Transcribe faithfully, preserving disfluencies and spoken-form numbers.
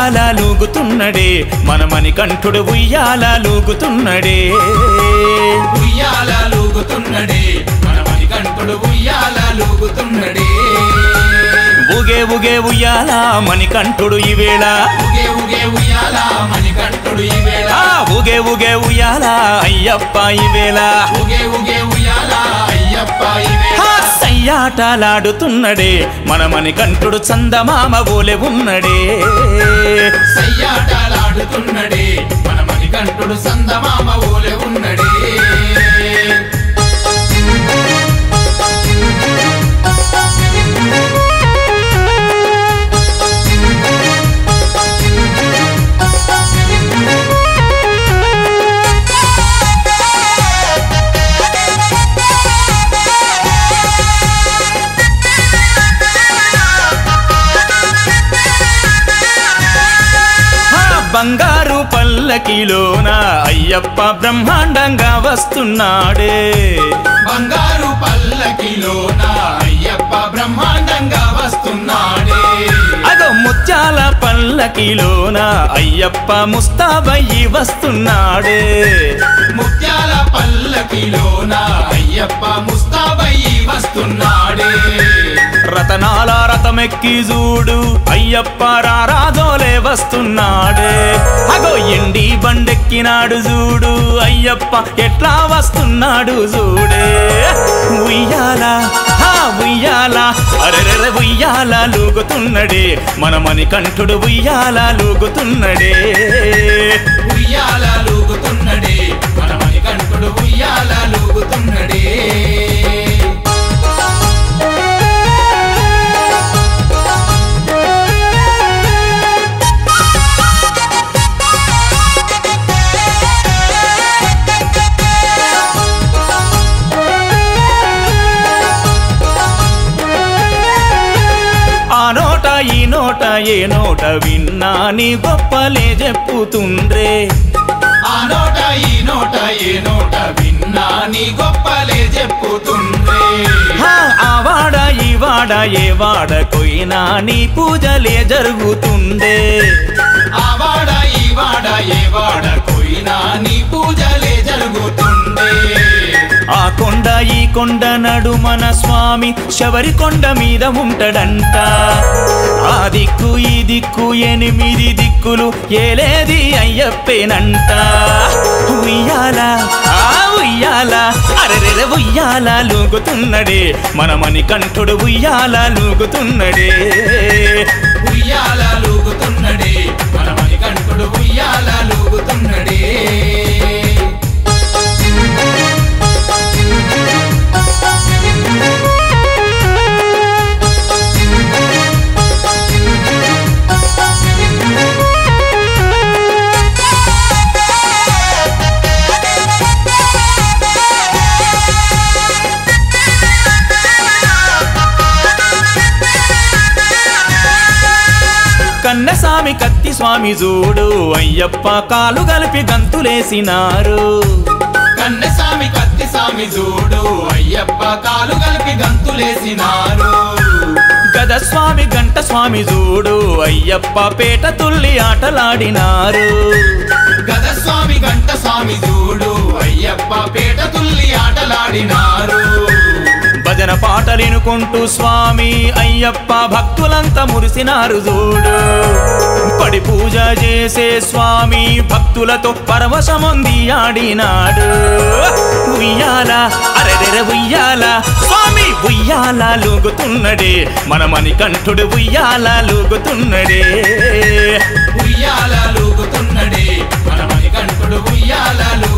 ఉయ్యాల లూగుతున్నడే మన మణికంఠుడు ఉయ్యాల లూగుతున్నడే ఉయ్యాల లూగుతున్నడే మన మణికంఠుడు ఉయ్యాల లూగుతున్నడే ఊగే ఊగే ఉయ్యాల మణికంఠుడు ఈవేళ ఊగే ఊగే ఉయ్యాల మణికంఠుడు ఈవేళ ఊగే ఊగే ఉయ్యాల అయ్యప్ప ఈవేళ ఊగే ఊగే ఉయ్యాల అయ్యప్ప ఈవేళ సయ్యాటలాడుతున్నడే మన మణికంఠుడు చందమామ ఓలె ఉన్నడే సయ్యాటలాడుతున్నడే మన మణికంఠుడు చందమామ ఓలె ఉన్నడే బంగారు పల్లకిలోన అయ్యప్ప బ్రహ్మాండంగా వస్తున్నాడే బంగారు పల్లకిలోన అయ్యప్ప బ్రహ్మాండంగా వస్తున్నాడే అదో ముత్యాల పల్లకిలోన అయ్యప్ప ముస్తాబయ్యి వస్తున్నాడే ముత్యాల పల్లకిలోన అయ్యప్ప ముస్తాబయ్యి వస్తున్నాడే రతనాల రథమెక్కి చూడు అయ్యప్ప రారాజోలే వస్తున్నాడే అగో ఎండి బండెక్కినాడు చూడు అయ్యప్ప ఎట్లా వస్తున్నాడు చూడే ఉయ్యాల హా ఉయ్యాల అరెరెర ఉయ్యాల లూగుతున్నడే మన మణికంఠుడు ఉయ్యాల లూగుతున్నడే ఉయ్యాల లూగుతున్నడే మన మణికంఠుడు ఉయ్యాల లూగుతున్నడే ఈ నోట ఏ నోట విన్నా నీ గొప్పలే చెప్పుతుండ్రే ఆ నోట ఈ నోట ఏ నోట విన్నా నీ గొప్పలే చెప్పుతుండ్రే ఆ వాడ ఈ వాడ ఏ వాడ కొయినా నీ పూజలే జరుగుతుండే ఆ వాడ ఈ వాడ ఏ వాడ కొయినా నీ పూజలే జరుగుతుండే ఆ కొండ ఈ కొండ నడుమన స్వామి శబరి కొండ మీద ఉంటాడంట ఆ దిక్కు ఈ దిక్కు ఎనిమిది దిక్కులు ఏలేది అయ్యప్పేనంట ఉయ్యాల ఆ ఉయ్యాల అరెరెర ఉయ్యాల లూగుతున్నడే మన మణికంఠుడు ఉయ్యాల లూగుతున్నడే ఉయ్యాల లూగుతున్నడే మన మణికంఠుడు ఉయ్యాల లూగుతున్నడే కన్నస్వామి కత్తి స్వామి చూడు అయ్యప్ప కాలు కలిపి గంతులేసినారు కన్నస్వామి కత్తి స్వామి చూడు అయ్యప్ప కాలు కలిపి గంతులేసినారు గదస్వామి గంట స్వామి చూడు అయ్యప్ప పేట తుల్లి ఆటలాడినారు గదస్వామి గంట స్వామి చూడు అయ్యప్ప పేట తుల్లి ఆటలాడినారు భజన పాటలినుకుంటూ స్వామి అయ్యప్ప భక్తులంతా మురిసినారు చూడు పడి పూజ చేసే స్వామి భక్తులతో పరవశమొంది ఆడినాడు ఉయ్యాల అరెరెర ఉయ్యాల స్వామి ఉయ్యాల లూగుతున్నడే మన మణికంఠుడు ఉయ్యాల లూగుతున్నడే ఉయ్యాల లూగుతున్నడే మన మణికంఠుడు ఉయ్యాల